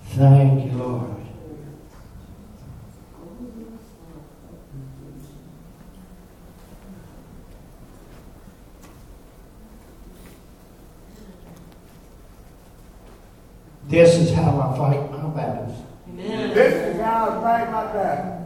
Thank you, Lord. This is how I fight my battles. Amen. This is how I fight my battle.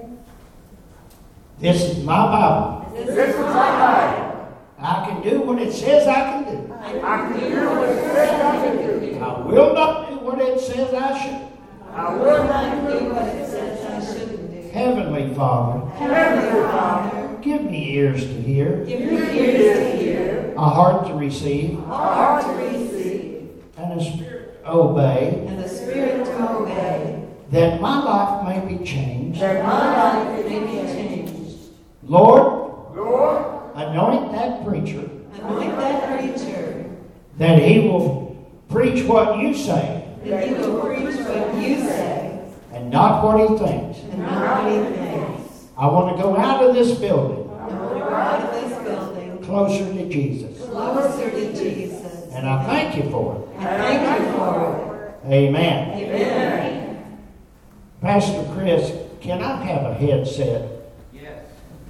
This is my Bible. This is my Bible. I can do what it says I can do. I can do what it says I can do. I will not do what it says I should. I will not do what it says I shouldn't do. Heavenly Father, Heavenly Father, give me ears to hear, Give me ears to hear, a heart to receive, a heart to receive, and a spirit to obey, and a spirit to obey, that my life may be changed. that my life may be changed. Lord, Lord, anoint that preacher, Anoint that preacher, that he will preach what you say, that he will preach what you say, and not what he thinks. and not what he thinks. I want to go out of this building I want to go out of this building closer to Jesus. closer to Jesus. And I thank you for it. And thank you for Amen. it. Amen. Pastor Chris, can I have a headset? Yes.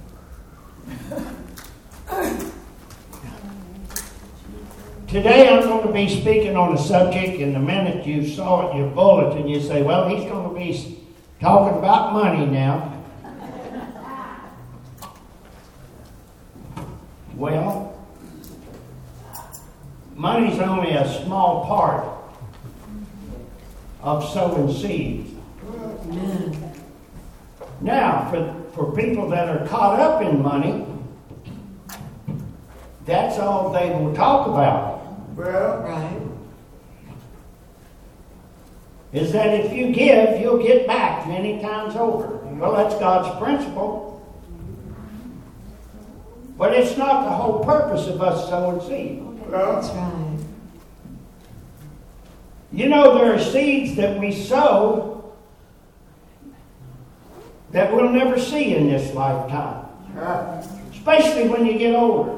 Today I'm going to be speaking on a subject, and the minute you saw it in your bulletin, you say, well, he's going to be talking about money now. Well, money's only a small part of sowing seeds. Amen. Now, for people that are caught up in money, that's all they will talk about. well, Right. Is that if you give, you'll get back many times over. Well, that's God's principle. But it's not the whole purpose of us sowing seed. well, That's right. You know, there are seeds that we sow that we'll never see in this lifetime. Especially when you get older.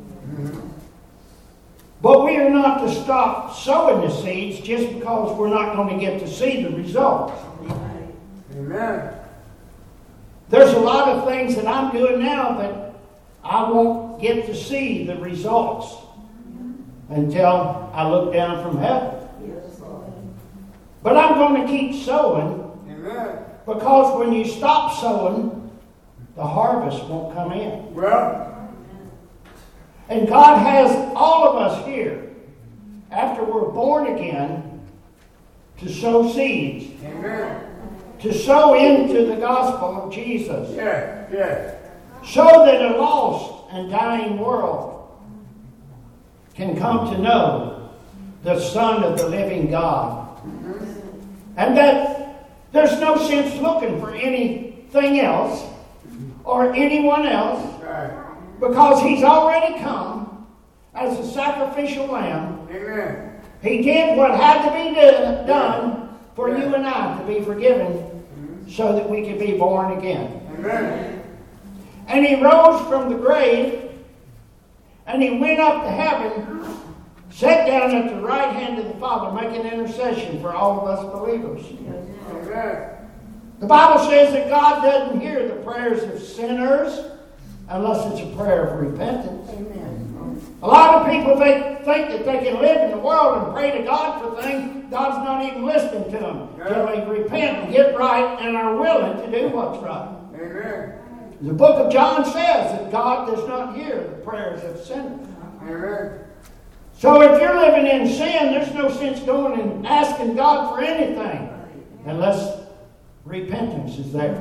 But we are not to stop sowing the seeds just because we're not going to get to see the results. amen. There's a lot of things that I'm doing now that I won't get to see the results until I look down from heaven. But I'm going to keep sowing, Amen. because when you stop sowing, the harvest won't come in. Well, And God has all of us here, after we're born again, to sow seeds, amen. to sow into the gospel of Jesus, Yes, yes. so that a lost and dying world can come to know the Son of the living God. And that there's no sense looking for anything else or anyone else, Right. because He's already come as a sacrificial lamb. Amen. He did what had to be done for you and I to be forgiven, so that we could be born again. Amen. And He rose from the grave, and He went up to heaven, sat down at the right hand of the Father, making intercession for all of us believers. Amen. The Bible says that God doesn't hear the prayers of sinners unless it's a prayer of repentance. A lot of people think that they can live in the world and pray to God for things. God's not even listening to them till they repent and get right and are willing to do what's right. Amen. The book of John says that God does not hear the prayers of sinners. Amen. So if you're living in sin, there's no sense going and asking God for anything unless repentance is there.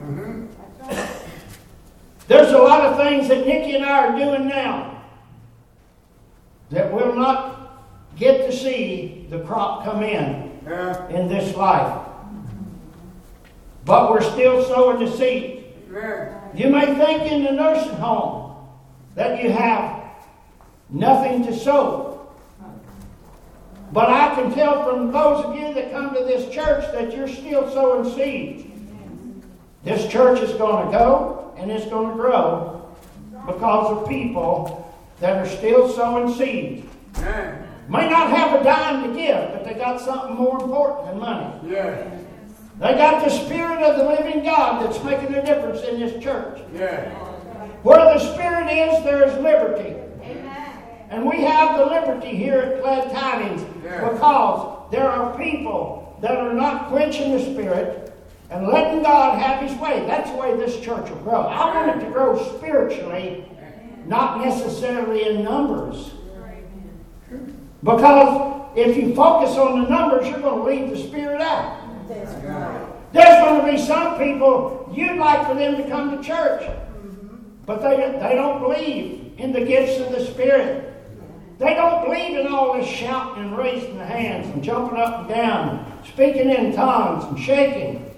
There's a lot of things that Nikki and I are doing now that will not get to see the crop come in this life. But we're still sowing the seed. Amen. You may think in the nursing home that you have nothing to sow. But I can tell from those of you that come to this church that you're still sowing seeds. This church is going to go and it's going to grow because of people that are still sowing seeds. Amen. May not have a dime to give, but they got something more important than money. Yeah. They got the Spirit of the living God that's making a difference in this church. Yeah. Where the Spirit is, there is liberty. And we have the liberty here at Glad Tidings because there are people that are not quenching the Spirit and letting God have His way. That's the way this church will grow. I want it to grow spiritually, not necessarily in numbers. Because if you focus on the numbers, you're going to leave the Spirit out. There's going to be some people, you'd like for them to come to church, but they don't believe in the gifts of the Spirit. They don't believe in all this shouting and raising the hands and jumping up and down, speaking in tongues and shaking.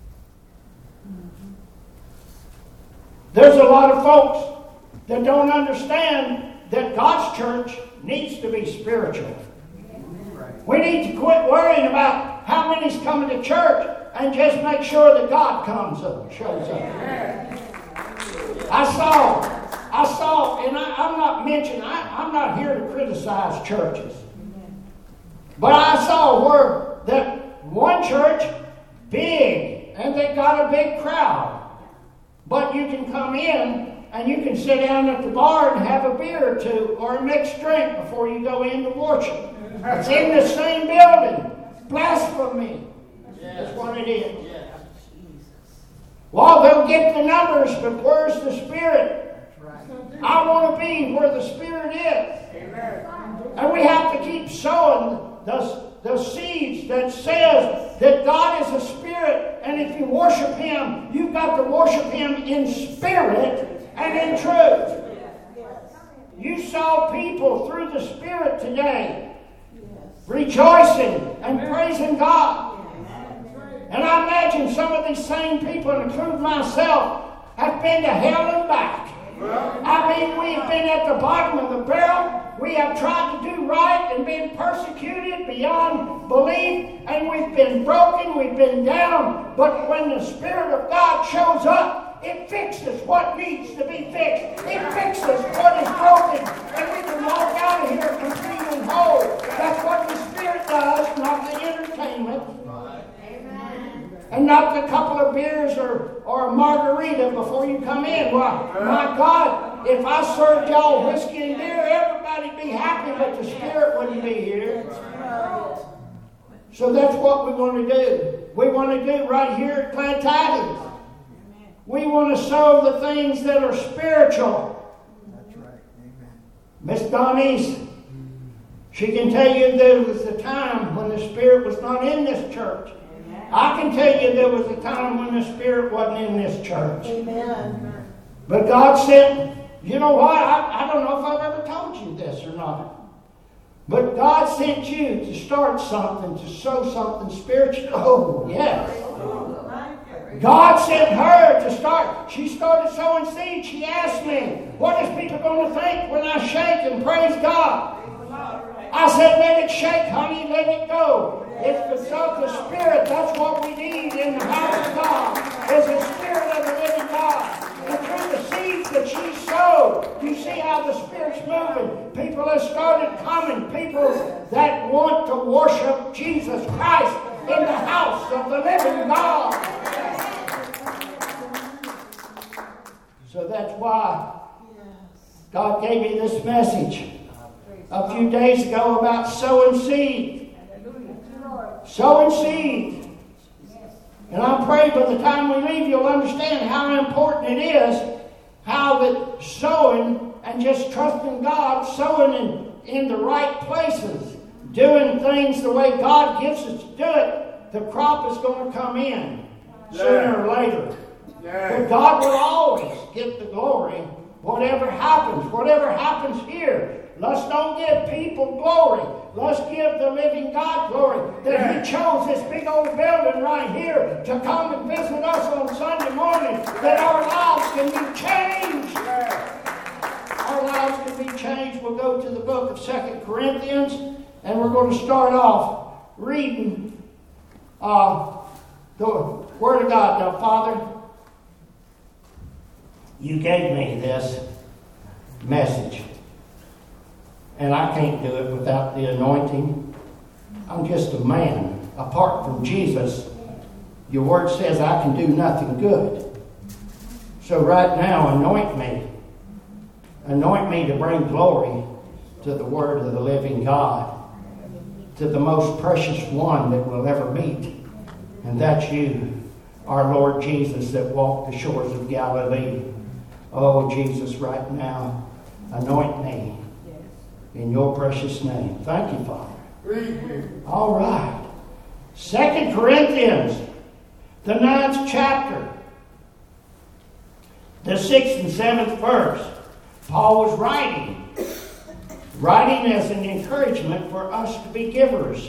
There's a lot of folks that don't understand that God's church needs to be spiritual. We need to quit worrying about how many's coming to church and just make sure that God comes up, shows up. I saw, and I'm not mentioning, I'm not here to criticize churches. But I saw where that one church, big, and they got a big crowd. But you can come in and you can sit down at the bar and have a beer or two or a mixed drink before you go into worship. It's in the same building. Blasphemy. That's what it is. Well, they'll get the numbers, but where's the Spirit? I want to be where the Spirit is. And we have to keep sowing the seeds that says that God is a Spirit, and if you worship Him, you've got to worship Him in spirit and in truth. You saw people through the Spirit today rejoicing and praising God. And I imagine some of these same people, including myself, have been to hell and back. I mean, we have been at the bottom of the barrel. We have tried to do right and been persecuted beyond belief. And we've been broken, we've been down. But when the Spirit of God shows up, it fixes what needs to be fixed. It fixes what is broken. And we can walk out of here complete and whole. That's what the Spirit does, not the entertainment. And not the couple of beers or a margarita before you come in. Well, my God, if I served y'all whiskey and beer, everybody'd be happy, but the Spirit wouldn't be here. So that's what we want to do. We want to do right here at Glad Tidings. We want to sow the things that are spiritual. That's right. Amen. Miss Donnie's, she can tell you there was a time when the Spirit was not in this church. I can tell you there was a time when the Spirit wasn't in this church. Amen. But God sent, you know what? I don't know if I've ever told you this or not. But God sent you to start something, to sow something spiritual. Oh, yes. God sent her to start. She started sowing seeds. She asked me, what is people going to think when I shake and praise God? I said, let it shake, honey, let it go. It's the Spirit. That's what we need in the house of God. Is the Spirit of the living God. And through the seeds that she sowed, you see how the Spirit's moving. People have started coming. People that want to worship Jesus Christ in the house of the living God. So that's why God gave me this message a few days ago about sowing seed. Sowing seed. And I pray by the time we leave, you'll understand how important it is, how that sowing and just trusting God, sowing in the right places, doing things the way God gives us to do it, the crop is going to come in sooner or later. But God will always get the glory, whatever happens here. Let's don't give people glory. Let's give the living God glory that He chose this big old building right here to come and visit us on Sunday morning, that our lives can be changed. Our lives can be changed. We'll go to the book of 2 Corinthians, and we're going to start off reading the Word of God. Now, Father, you gave me this message. And I can't do it without the anointing. I'm just a man. Apart from Jesus, your word says I can do nothing good. So right now, anoint me. Anoint me to bring glory to the word of the living God, to the most precious one that we'll ever meet. And that's you, our Lord Jesus, that walked the shores of Galilee. Oh, Jesus, right now, anoint me in your precious name. Thank you, Father. All right. 2 Corinthians, the 9th chapter, the 6th and 7th verse. Paul was writing as an encouragement for us to be givers.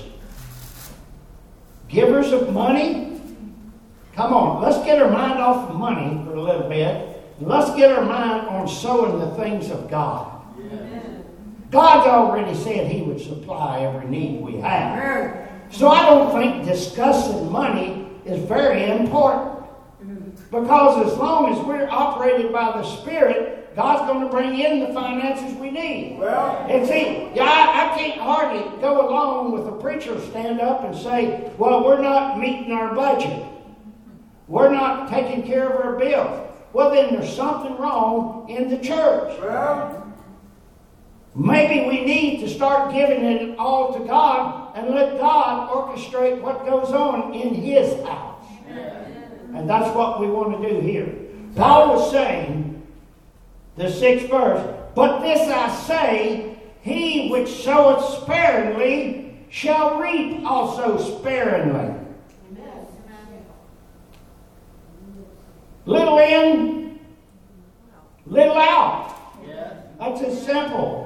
Givers of money? Come on, let's get our mind off of money for a little bit. Let's get our mind on sowing the things of God. Amen. God's already said He would supply every need we have. Amen. So I don't think discussing money is very important. Because as long as we're operated by the Spirit, God's going to bring in the finances we need. And see, I can't hardly go along with a preacher stand up and say, well, we're not meeting our budget. We're not taking care of our bills. Well, then there's something wrong in the church. Maybe we need to start giving it all to God and let God orchestrate what goes on in His house. And that's what we want to do here. Paul was saying, the 6th verse, but this I say, he which soweth sparingly shall reap also sparingly. Little in, little out. That's as simple.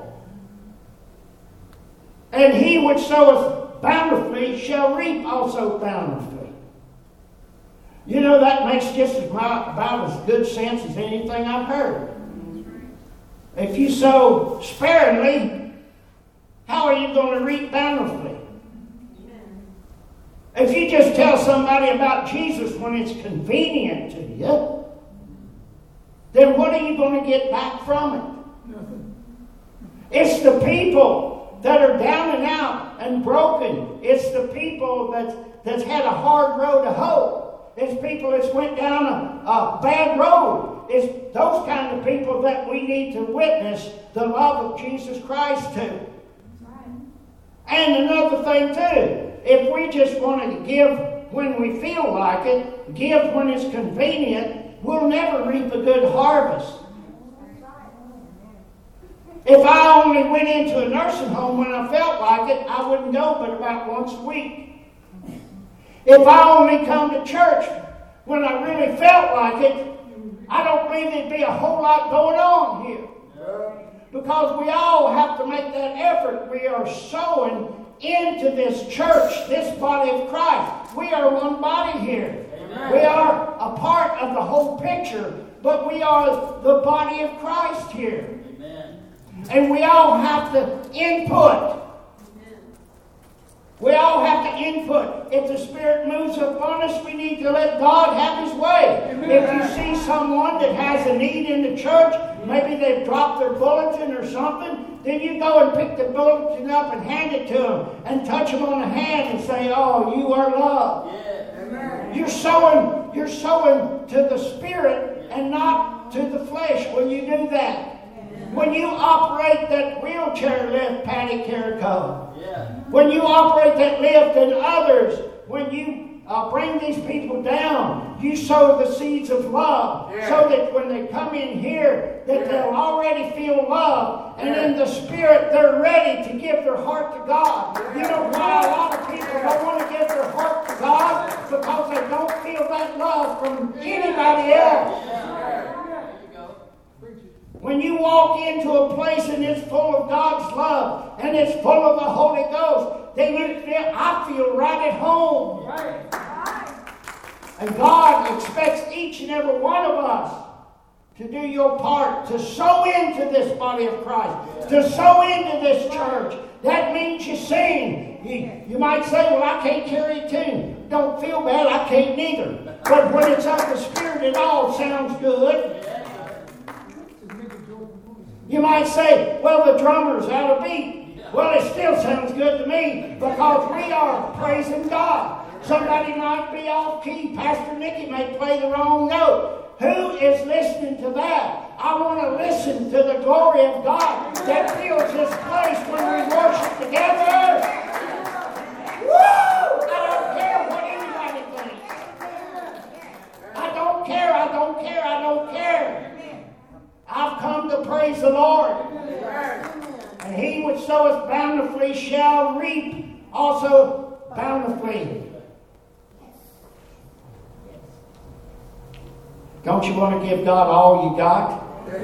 And he which soweth bountifully shall reap also bountifully. You know, that makes just about as good sense as anything I've heard. If you sow sparingly, how are you going to reap bountifully? If you just tell somebody about Jesus when it's convenient to you, then what are you going to get back from it? It's the people that are down and out and broken. It's the people that's had a hard road to hoe. It's people that's went down a bad road. It's those kind of people that we need to witness the love of Jesus Christ to. And another thing too, if we just want to give when we feel like it, give when it's convenient, we'll never reap a good harvest. If I only went into a nursing home when I felt like it, I wouldn't go but about once a week. If I only come to church when I really felt like it, I don't believe there'd be a whole lot going on here. Because we all have to make that effort. We are sowing into this church, this body of Christ. We are one body here. Amen. We are a part of the whole picture, but we are the body of Christ here. Amen. And we all have to input. We all have to input. If the Spirit moves upon us, we need to let God have His way. Amen. If you see someone that has a need in the church, maybe they've dropped their bulletin or something, then you go and pick the bulletin up and hand it to them and touch them on the hand and say, oh, you are loved. Yeah. You're sowing to the Spirit and not to the flesh when you do that. When you operate that wheelchair lift, Patty Carrico, when you operate that lift and others, when you bring these people down, you sow the seeds of love so that when they come in here, that they'll already feel love, and in the Spirit they're ready to give their heart to God. You know why a lot of people don't want to give their heart to God? Because they don't feel that love from anybody else. When you walk into a place and it's full of God's love and it's full of the Holy Ghost, then I feel right at home. And God expects each and every one of us to do your part, to sow into this body of Christ, to sow into this church. That means you sing. You might say, well, I can't carry a tune. Don't feel bad, I can't neither. But when it's of the Spirit, it all sounds good. You might say, well, the drummer's out of beat. Well, it still sounds good to me because we are praising God. Somebody might be off key. Pastor Nicky may play the wrong note. Who is listening to that? I want to listen to the glory of God that fills this place when we worship together. Woo! I don't care what anybody thinks. I don't care, I don't care, I don't care. I've come to praise the Lord. And he which soweth bountifully shall reap also bountifully. Don't you want to give God all you got?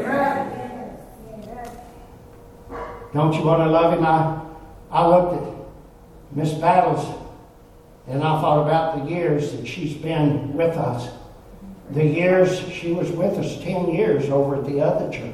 Don't you want to love Him? I looked at Miss Battles and I thought about the years that she's been with us. The years she was with us, 10 years over at the other church.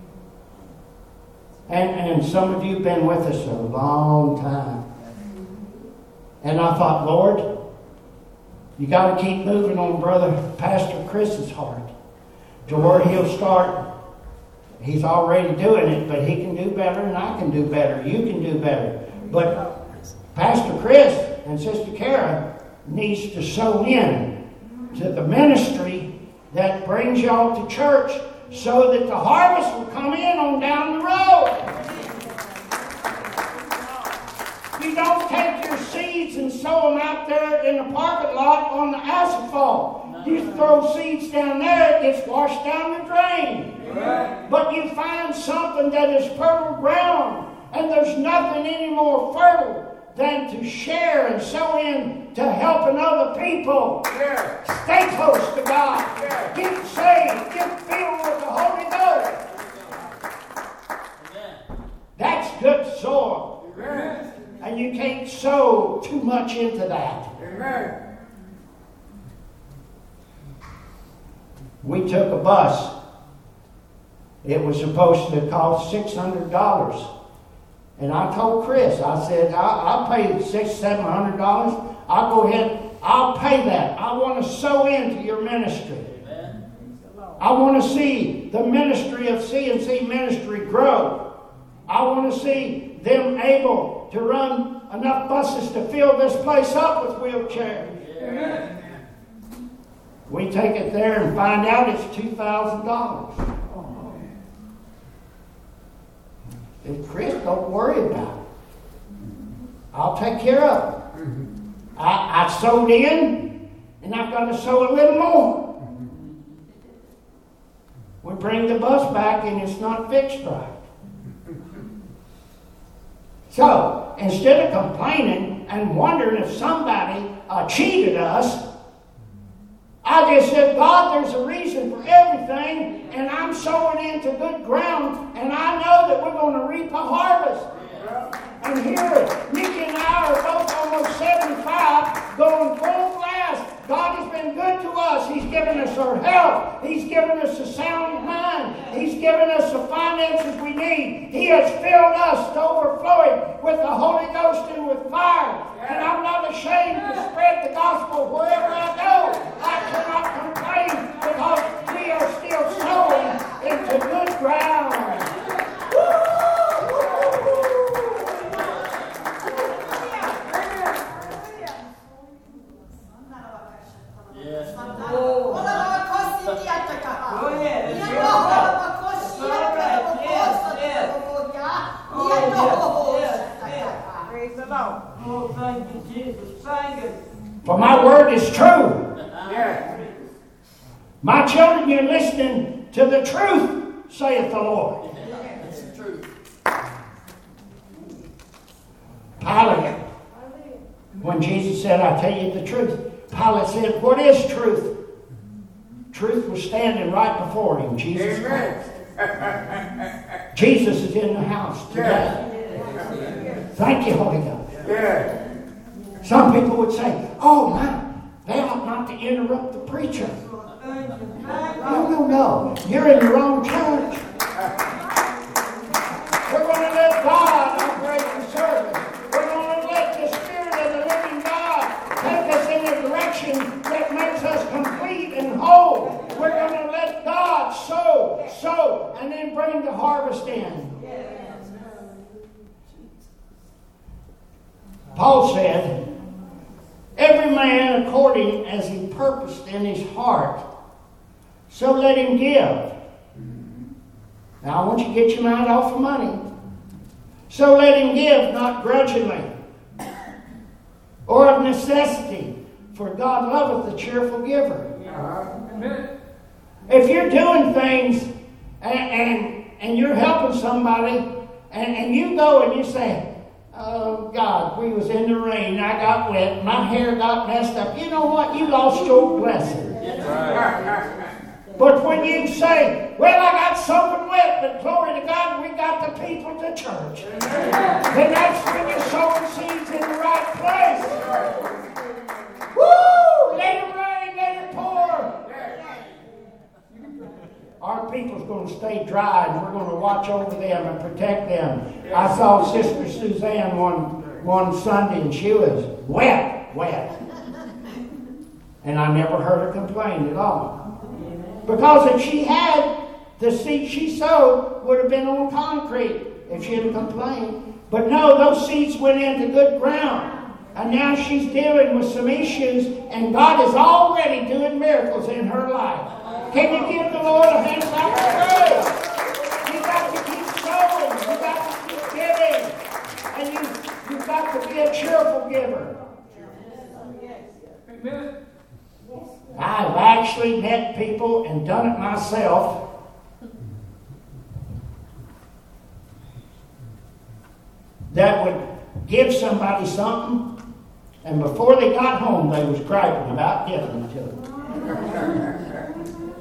And some of you have been with us a long time. And I thought, Lord, you got to keep moving on Pastor Chris's heart to where he'll start. He's already doing it, but he can do better and I can do better. You can do better. But Pastor Chris and Sister Kara needs to sow in to the ministry that brings y'all to church so that the harvest will come in on down the road. You don't take your seeds and sow them out there in the parking lot on the asphalt. You throw seeds down there, it gets washed down the drain. But you find something that is fertile ground, and there's nothing any more fertile than to share and sow in to helping other people. Stay close to God. Get saved. Get filled with the Holy Ghost. That's good soil. And you can't sow too much into that. We took a bus. It was supposed to cost $600. And I told Chris, I said, I'll pay $600-700. I'll go ahead, I'll pay that. I want to sow into your ministry. I want to see the ministry of C&C Ministry grow. I want to see them able to run enough buses to fill this place up with wheelchairs. We take it there and find out it's $2,000. And Chris, don't worry about it. I'll take care of it. I sowed in, and I've got to sow a little more. We bring the bus back, and it's not fixed right. So, instead of complaining and wondering if somebody cheated us, I just said, God, there's a reason for everything, and I'm sowing into good ground, and I know that we're going to reap a harvest. And here, Nikki and I are both almost 75, going full blast. God has been good to us. He's given us our health. He's given us a sound mind. He's given us the finances we need. He has filled us to overflowing with the Holy Ghost and with fire. And I'm not ashamed to spread the gospel wherever I go. I cannot complain because we are still sowing into good ground. Oh, thank you, Jesus. Thank you. For my word is true. My children, you're listening to the truth, saith the Lord. That's the truth. Pilate, when Jesus said, I tell you the truth, Pilate said, what is truth? Truth was standing right before him, Jesus Christ. Jesus is in the house today. Thank you, Holy Ghost. Some people would say, oh, man, they ought not to interrupt the preacher. No. You're in the wrong church. We're going to let God operate the service. We're going to let the Spirit of the living God take us in a direction that makes us complete and whole. We're going to let God sow, and then bring the harvest in. Paul said, every man according as he purposed in his heart, so let him give. Now I want you to get your mind off of money. So let him give, not grudgingly, or of necessity, for God loveth the cheerful giver. If you're doing things and you're helping somebody, and you go and you say, oh God, we was in the rain, I got wet, my hair got messed up. You know what? You lost your blessing. But when you say, well, I got soaking wet, but glory to God, we got the people to church. Then that's when you're sowing seeds in the right place. Woo! Let it rain, let it pour. Our people's going to stay dry, and we're going to watch over them and protect them. I saw Sister Suzanne one Sunday, and she was wet. And I never heard her complain at all. Because if she had, the seed she sowed would have been on concrete if she had complained. But no, those seeds went into good ground. And now she's dealing with some issues, and God is already doing miracles in her life. Can you give the Lord a hand clap of praise? You've got to keep sowing. You've got to keep giving. And you've got to be a cheerful giver. Amen. I've actually met people and done it myself that would give somebody something, and before they got home they was griping about giving it to them.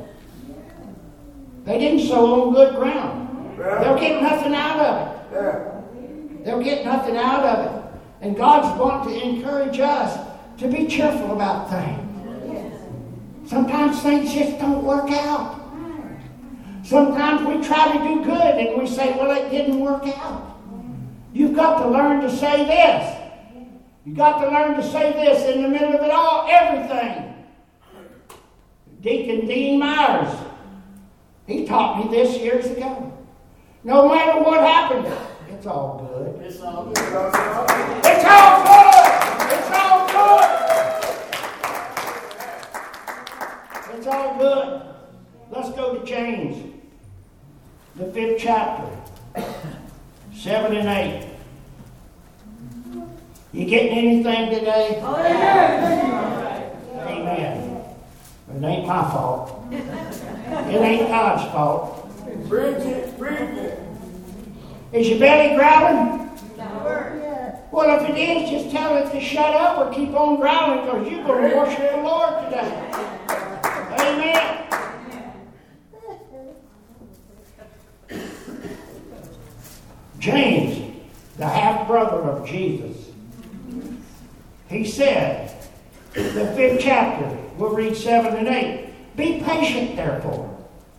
They didn't sow on good ground. They'll get nothing out of it. They'll get nothing out of it. And God's wanting to encourage us to be cheerful about things. Sometimes things just don't work out. Sometimes we try to do good and we say, well, it didn't work out. You've got to learn to say this. You've got to learn to say this in the middle of it all, everything. Deacon Dean Myers, he taught me this years ago. No matter what happens, it's all good. It's all good. It's all good. It's all good. It's all good. Let's go to James, the 5th chapter, 7 and 8. You getting anything today? Amen. It ain't my fault. It ain't God's fault. Bridge it. Is your belly growling? Well, if it is, just tell it to shut up or keep on growling, because you're going to worship the Lord today. Amen. James, the half-brother of Jesus, he said, the 5th chapter, we'll read 7 and 8. Be patient, therefore.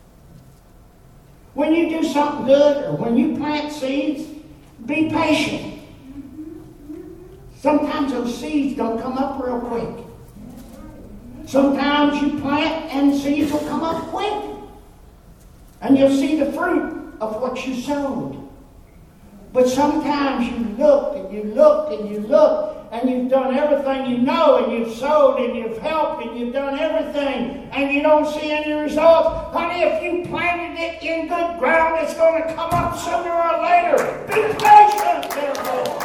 When you do something good or when you plant seeds, be patient. Sometimes those seeds don't come up real quick. Sometimes you plant and seeds will come up quick. And you'll see the fruit of what you sowed. But sometimes you look and you look and you look and you've done everything you know, and you've sowed and you've helped and you've done everything, and you don't see any results. Honey, if you planted it in good ground, it's going to come up sooner or later. Be patient, therefore.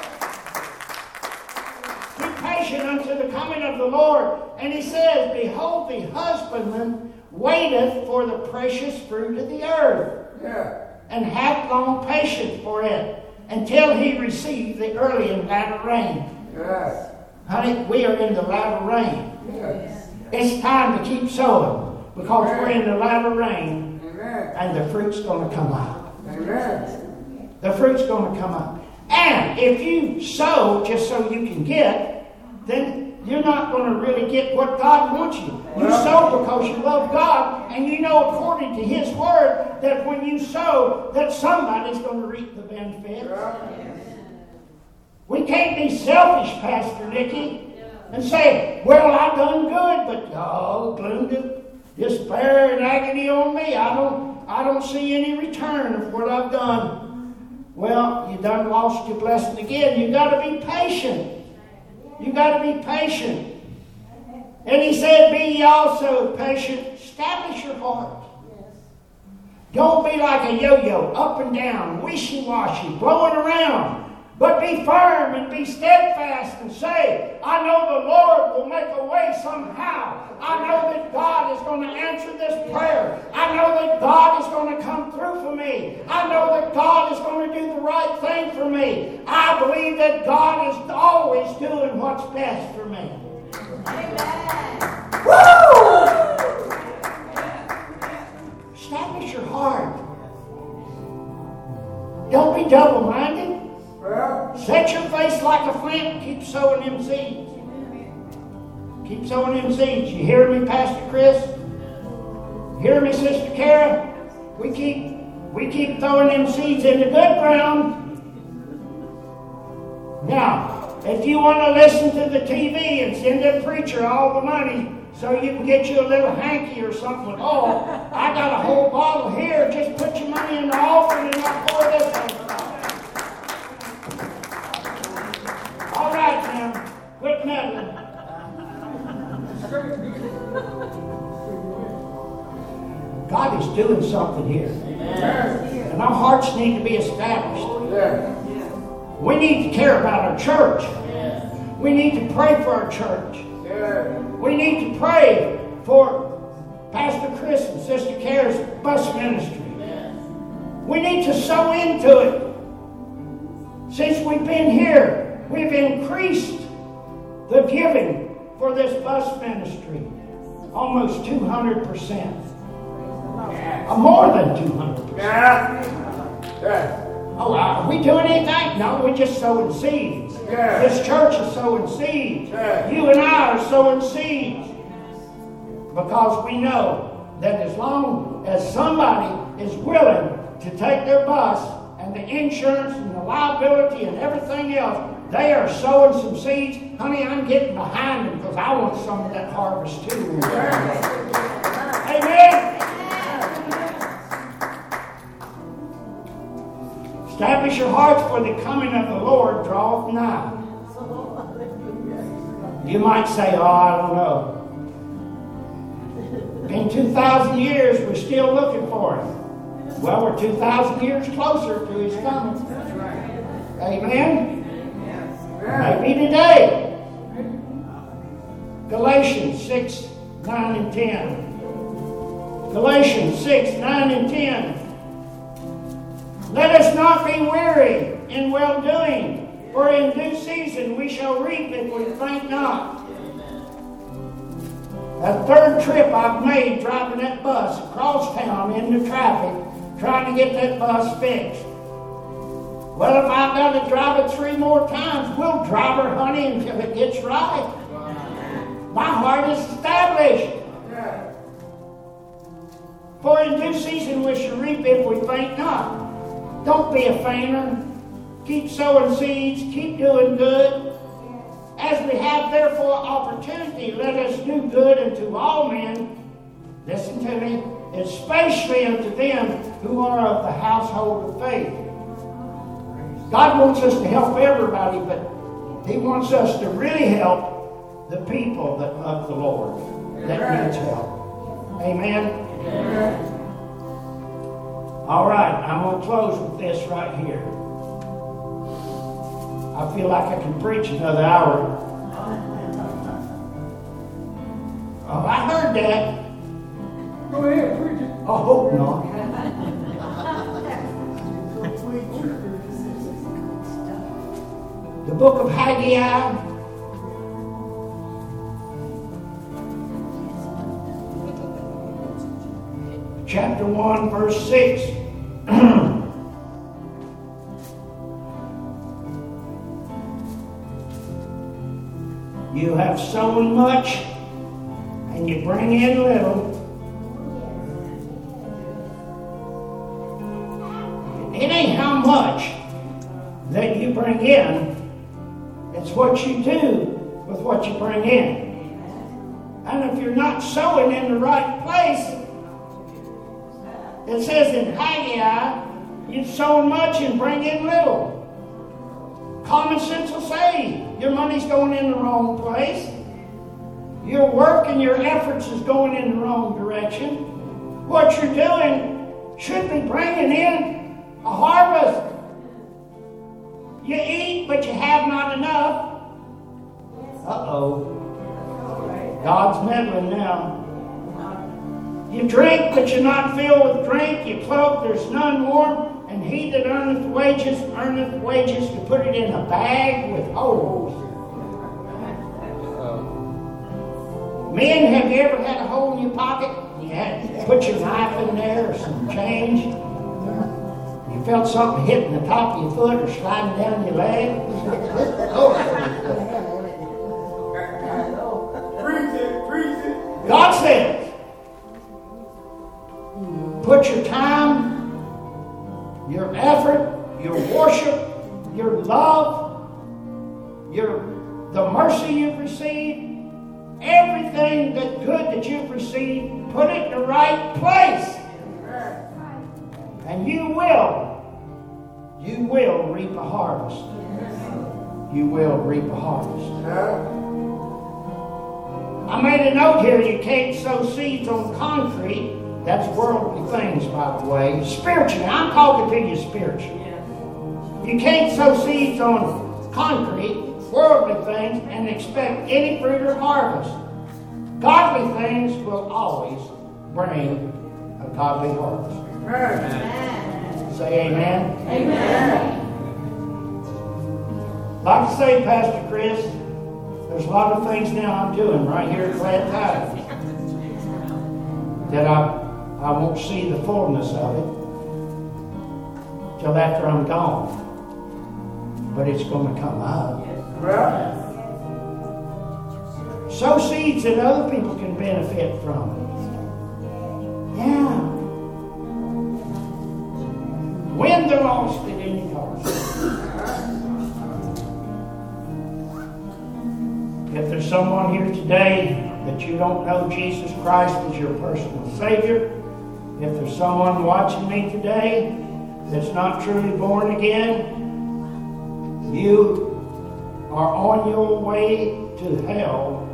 Be patient unto the coming of the Lord. And he says, behold, the husbandman waiteth for the precious fruit of the earth, and hath long patience for it, until he receive the early and latter rain. Yes. Honey, we are in the latter rain. Yes. It's time to keep sowing, because we're in the latter rain. Amen. And the fruit's going to come up. Amen. The fruit's going to come up. And if you sow just so you can get, then you're not going to really get what God wants you. You sow because you love God, and you know according to His Word that when you sow, that somebody's going to reap the benefits. We can't be selfish, Pastor Nicky, and say, well, I've done good, but gloom to despair and agony on me. I I don't see any return of what I've done. Well, you done lost your blessing again. You got to be patient. You got to be patient. And he said, be ye also patient. Establish your heart. Don't be like a yo-yo, up and down, wishy-washy, blowing around. But be firm and be steadfast and say, I know the Lord will make a way somehow. I know that God is going to answer this prayer. I know that God is going to come through for me. I know that God is going to do the right thing for me. I believe that God is always doing what's best for me. Amen. Woo! Establish your heart. Don't be double-minded. Set your face like a flint. Keep sowing them seeds. Keep sowing them seeds. You hear me, Pastor Chris? You hear me, Sister Kara? We keep throwing them seeds in the good ground. Now, if you want to listen to the TV and send the preacher all the money so you can get you a little hanky or something, oh, I got a whole bottle here. Just put your money in the offering and I'll pour this on. All right, now, quit meddling. God is doing something here. Amen. And our hearts need to be established. We need to care about our church. We need to pray for our church. We need to pray for Pastor Chris and Sister Kara's bus ministry. We need to sow into it. Since we've been here, we've increased the giving for this bus ministry almost 200%. More than 200%. Oh, are we doing anything? No, we're just sowing seeds. This church is sowing seeds. You and I are sowing seeds. Because we know that as long as somebody is willing to take their bus and the insurance and the liability and everything else, they are sowing some seeds. Honey, I'm getting behind them because I want some of that harvest too. Amen. Establish your hearts, for the coming of the Lord draweth nigh. You might say, oh, I don't know. Been 2,000 years, we're still looking for him. Well, we're 2,000 years closer to his coming. Amen? Maybe today. Galatians 6, 9 and 10. Galatians 6, 9 and 10. Let us not be weary in well-doing, for in due season we shall reap if we faint not. That third trip I've made driving that bus across town into traffic, trying to get that bus fixed. Well, if I've got to drive it 3 more times, we'll drive her, honey, until it gets right. My heart is established. For in due season we shall reap if we faint not. Don't be a fainter. Keep sowing seeds. Keep doing good. As we have therefore opportunity, let us do good unto all men. Listen to me. Especially unto them who are of the household of faith. God wants us to help everybody, but He wants us to really help the people that love the Lord, that needs help. Amen? Amen. All right, I'm going to close with this right here. I feel like I can preach another hour. Oh, I heard that. Go ahead, preach it. I hope not. The book of Haggai, chapter 1, verse 6. You have sown much, and you bring in little. It ain't how much that you bring in, it's what you do with what you bring in. And if you're not sowing in the right place, It says in Haggai, you sow much and bring in little. Common sense will say your money's going in the wrong place. Your work and your efforts is going in the wrong direction. What you're doing should be bringing in a harvest. You eat, but you have not enough. Uh-oh. God's meddling now. You drink, but you're not filled with drink. You cloak, there's none warm. And he that earneth wages to put it in a bag with holes. Men, have you ever had a hole in your pocket? You had to put your knife in there or some change. You felt something hitting the top of your foot or sliding down your leg. Preach it. God says, put your time, your effort, your worship, your love, the mercy you've received, everything that good that you've received, put it in the right place. And you will reap a harvest. You will reap a harvest. I made a note here, you can't sow seeds on concrete. That's worldly things, by the way. Spiritually, I'm talking to you spiritually. You can't sow seeds on concrete, worldly things, and expect any fruit or harvest. Godly things will always bring a godly harvest. Amen. Say amen. Amen. Like I say, Pastor Chris, there's a lot of things now I'm doing right here at Glad Tidings that I won't see the fullness of it till after I'm gone. But it's going to come out. Sow seeds that other people can benefit from. Yeah. Win the lost at any cost. If there's someone here today that you don't know Jesus Christ as your personal Savior, if there's someone watching me today that's not truly born again, you are on your way to hell,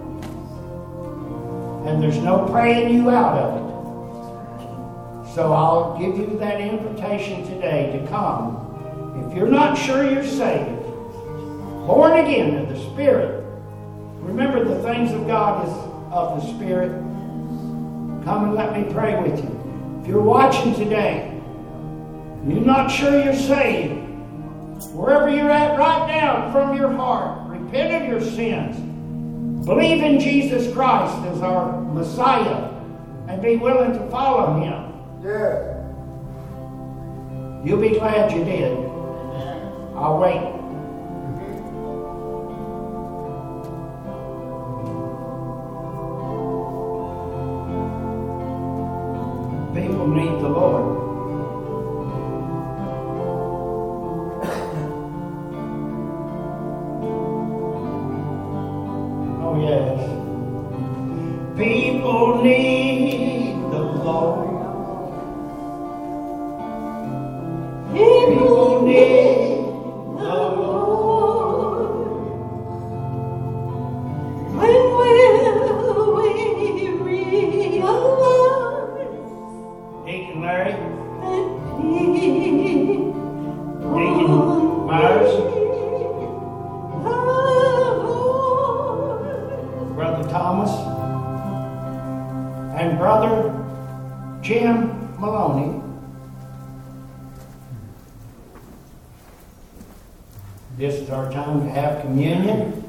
and there's no praying you out of it. So I'll give you that invitation today to come. If you're not sure you're saved, born again of the Spirit, remember the things of God is of the Spirit. Come and let me pray with you. If you're watching today, you're not sure you're saved, wherever you're at right now, from your heart, repent of your sins. Believe in Jesus Christ as our Messiah and be willing to follow Him. Yeah. You'll be glad you did. I'll wait. People need the Lord. Oh, yes. People need the Lord. People need the Lord. When will we realize Deacon Larry, that Deacon Myers, Brother Thomas, and Brother Jim Maloney, this is our time to have communion.